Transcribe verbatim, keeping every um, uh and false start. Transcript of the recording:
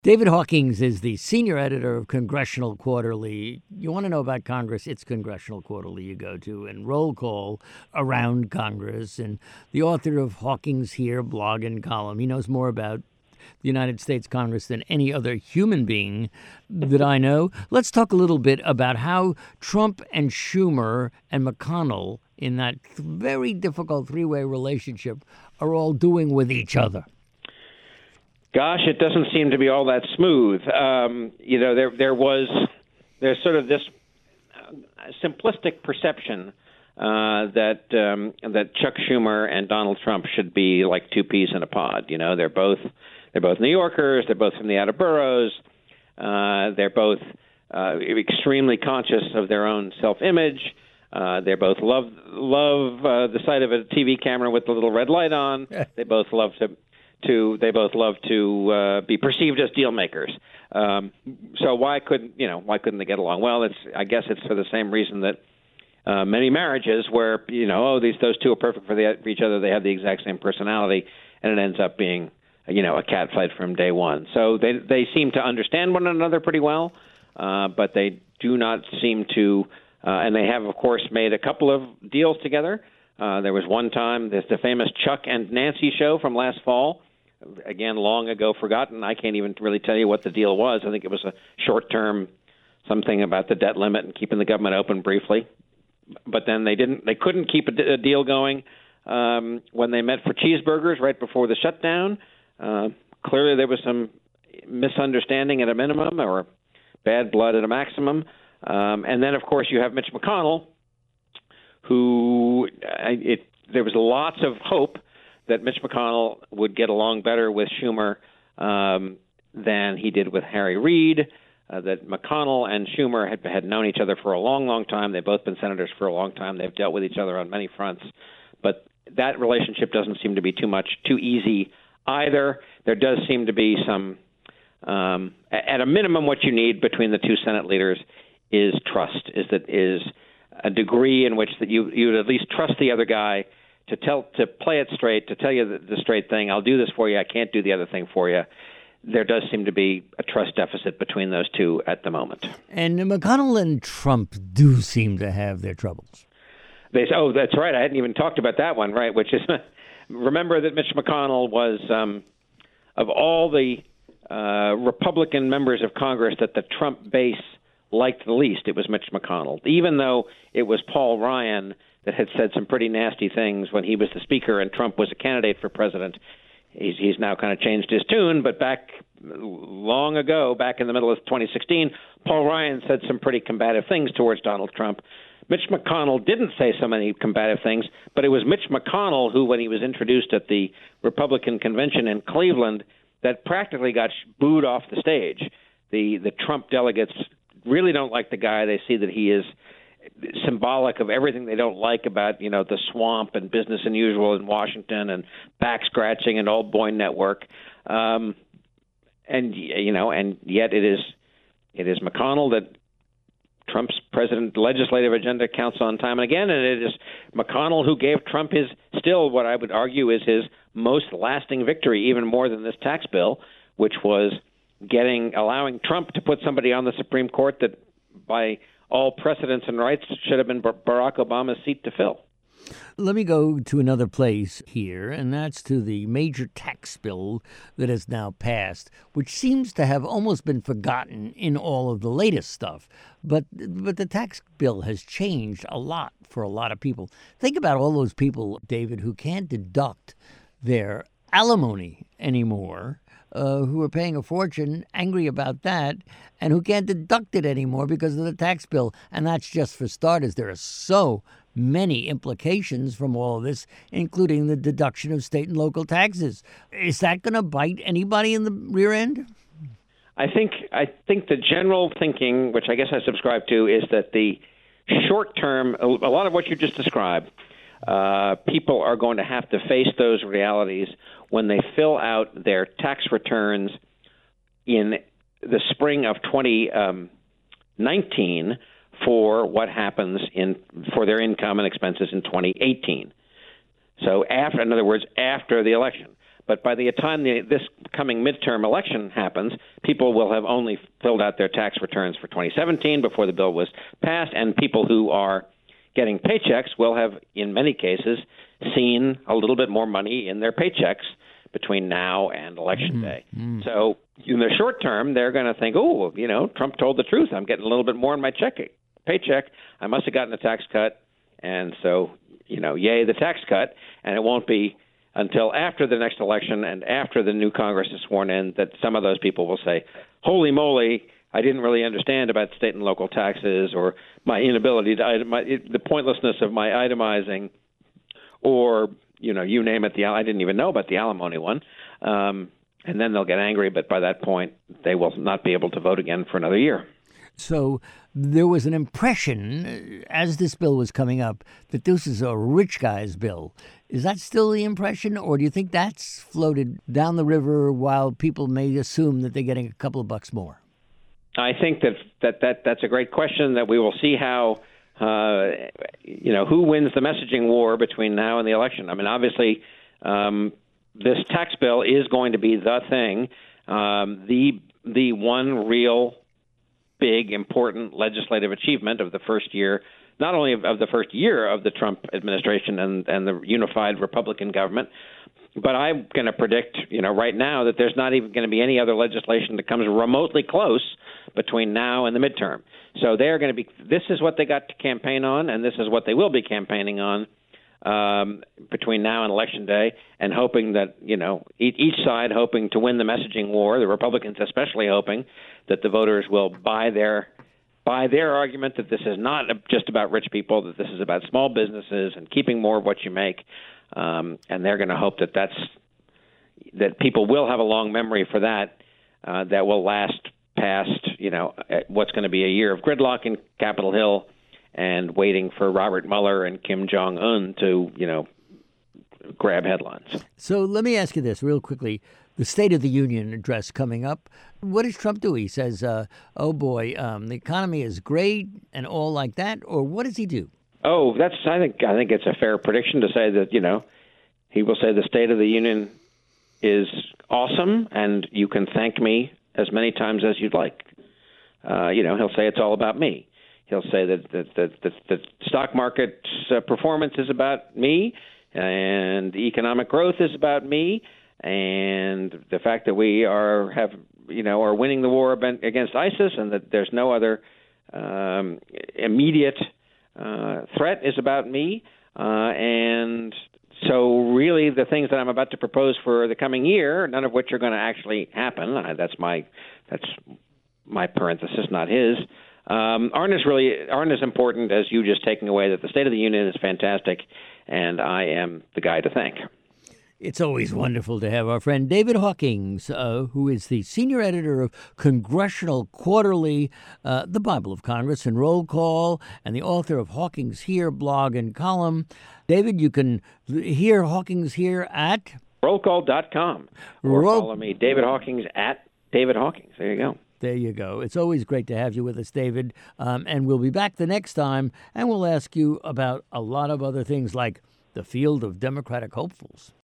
David Hawkins is the senior editor of Congressional Quarterly. You want to know about Congress, it's Congressional Quarterly you go to, and Roll Call around Congress. And the author of Hawkins Here blog and column, he knows more about the United States Congress than any other human being that I know. Let's talk a little bit about how Trump and Schumer and McConnell in that very difficult three-way relationship are all doing with each other. Gosh, it doesn't seem to be all that smooth. Um, you know, there there was there's sort of this simplistic perception uh, that um, that Chuck Schumer and Donald Trump should be like two peas in a pod. You know, they're both they're both New Yorkers. They're both from the outer boroughs. Uh, they're both uh, extremely conscious of their own self-image. Uh, they both love love uh, the sight of a T V camera with the little red light on. They both love to. To they both love to uh, be perceived as deal makers. Um, so why couldn't you know why couldn't they get along? Well, it's I guess it's for the same reason that uh, many marriages where you know oh these those two are perfect for, the, for each other. They have the exact same personality, and it ends up being you know a cat fight from day one. So they they seem to understand one another pretty well, uh, but they do not seem to. Uh, and they have of course made a couple of deals together. Uh, there was one time there's the famous Chuck and Nancy show from last fall. Again, long ago forgotten. I can't even really tell you what the deal was. I think it was a short-term something about the debt limit and keeping the government open briefly. But then they didn't. They couldn't keep a, d- a deal going um, when they met for cheeseburgers right before the shutdown. Uh, clearly, there was some misunderstanding at a minimum or bad blood at a maximum. Um, and then, of course, you have Mitch McConnell, who uh, it, there was lots of hope that Mitch McConnell would get along better with Schumer um, than he did with Harry Reid, uh, that McConnell and Schumer had, had known each other for a long, long time. They've both been senators for a long time. They've dealt with each other on many fronts. But that relationship doesn't seem to be too much, too easy either. There does seem to be some, um, at a minimum, what you need between the two Senate leaders is trust, is that is a degree in which that you, you would at least trust the other guy to tell, to play it straight, to tell you the, the straight thing. I'll do this for you. I can't do the other thing for you. There does seem to be a trust deficit between those two at the moment. And McConnell and Trump do seem to have their troubles. They say, oh, that's right. I hadn't even talked about that one, right? Which is, remember that Mitch McConnell was, um, of all the uh, Republican members of Congress that the Trump base liked the least, it was Mitch McConnell, even though it was Paul Ryan that had said some pretty nasty things when he was the speaker and Trump was a candidate for president. He's, he's now kind of changed his tune, but back long ago, back in the middle of twenty sixteen, Paul Ryan said some pretty combative things towards Donald Trump. Mitch McConnell didn't say so many combative things, but it was Mitch McConnell who, when he was introduced at the Republican convention in Cleveland, that practically got booed off the stage. The the Trump delegates really don't like the guy. They see that he is symbolic of everything they don't like about, you know, the swamp and business as usual in Washington and back scratching and old boy network. Um, and, you know, and yet it is it is McConnell that Trump's president legislative agenda counts on time and again. And it is McConnell who gave Trump his still what I would argue is his most lasting victory, even more than this tax bill, which was getting allowing Trump to put somebody on the Supreme Court that by all precedents and rights should have been Barack Obama's seat to fill. Let me go to another place here, and that's to the major tax bill that has now passed, which seems to have almost been forgotten in all of the latest stuff. But but the tax bill has changed a lot for a lot of people. Think about all those people, David, who can't deduct their alimony anymore, uh, who are paying a fortune, angry about that, and who can't deduct it anymore because of the tax bill. And that's just for starters. There are so many implications from all of this, including the deduction of state and local taxes. Is that going to bite anybody in the rear end? I think I think the general thinking, which I guess I subscribe to, is that the short term, a lot of what you just described, uh, people are going to have to face those realities when they fill out their tax returns in the spring of twenty nineteen for what happens in for their income and expenses in twenty eighteen. So after, in other words, after the election. But by the time the, this coming midterm election happens, people will have only filled out their tax returns for twenty seventeen before the bill was passed, and people who are getting paychecks will have, in many cases, seen a little bit more money in their paychecks between now and election mm-hmm. day. Mm-hmm. So in the short term, they're going to think, oh, you know, Trump told the truth. I'm getting a little bit more in my check paycheck. I must have gotten a tax cut. And so, you know, yay, the tax cut. And it won't be until after the next election and after the new Congress is sworn in that some of those people will say, holy moly, I didn't really understand about state and local taxes, or my inability to my, the pointlessness of my itemizing, or, you know, you name it. The I didn't even know about the alimony one. Um, and then they'll get angry. But by that point, they will not be able to vote again for another year. So there was an impression, as this bill was coming up, that this is a rich guy's bill. Is that still the impression, or do you think that's floated down the river while people may assume that they're getting a couple of bucks more? I think that that, that that's a great question that we will see how, uh, you know, who wins the messaging war between now and the election. I mean, obviously, um, this tax bill is going to be the thing, um, the the one real big, important legislative achievement of the first year, not only of, of the first year of the Trump administration and, and the unified Republican government, but I'm going to predict, you know, right now that there's not even going to be any other legislation that comes remotely close between now and the midterm. So they're going to be, this is what they got to campaign on, and this is what they will be campaigning on um, between now and Election Day, and hoping that, you know, each, each side hoping to win the messaging war, the Republicans especially hoping that the voters will buy their buy their argument that this is not just about rich people, that this is about small businesses and keeping more of what you make. Um, and they're going to hope that that's that people will have a long memory for that, uh, that will last past, you know, what's going to be a year of gridlock in Capitol Hill and waiting for Robert Mueller and Kim Jong-un to, you know, grab headlines. So let me ask you this real quickly. The State of the Union address coming up. What does Trump do? He says, uh, oh, boy, um, the economy is great and all like that. Or what does he do? Oh, that's I think I think it's a fair prediction to say that, you know, he will say the State of the Union is awesome and you can thank me as many times as you'd like. Uh, you know, he'll say it's all about me. He'll say that the that, that, that stock market's uh, performance is about me and the economic growth is about me. And the fact that we are have you know are winning the war against ISIS and that there's no other um, immediate uh, threat is about me. Uh, and so really the things that I'm about to propose for the coming year, none of which are going to actually happen. Uh, that's my that's my parenthesis, not his. Um, aren't as really aren't as important as you just taking away that the State of the Union is fantastic, and I am the guy to thank. It's always wonderful to have our friend David Hawkins, uh, who is the senior editor of Congressional Quarterly, uh, the Bible of Congress, and Roll Call, and the author of Hawkins Here blog and column. David, you can hear Hawkins Here at roll call dot com or Roll- follow me, David Hawkins at David Hawkins. There you go. There you go. It's always great to have you with us, David. Um, and we'll be back the next time, and we'll ask you about a lot of other things like the field of Democratic hopefuls.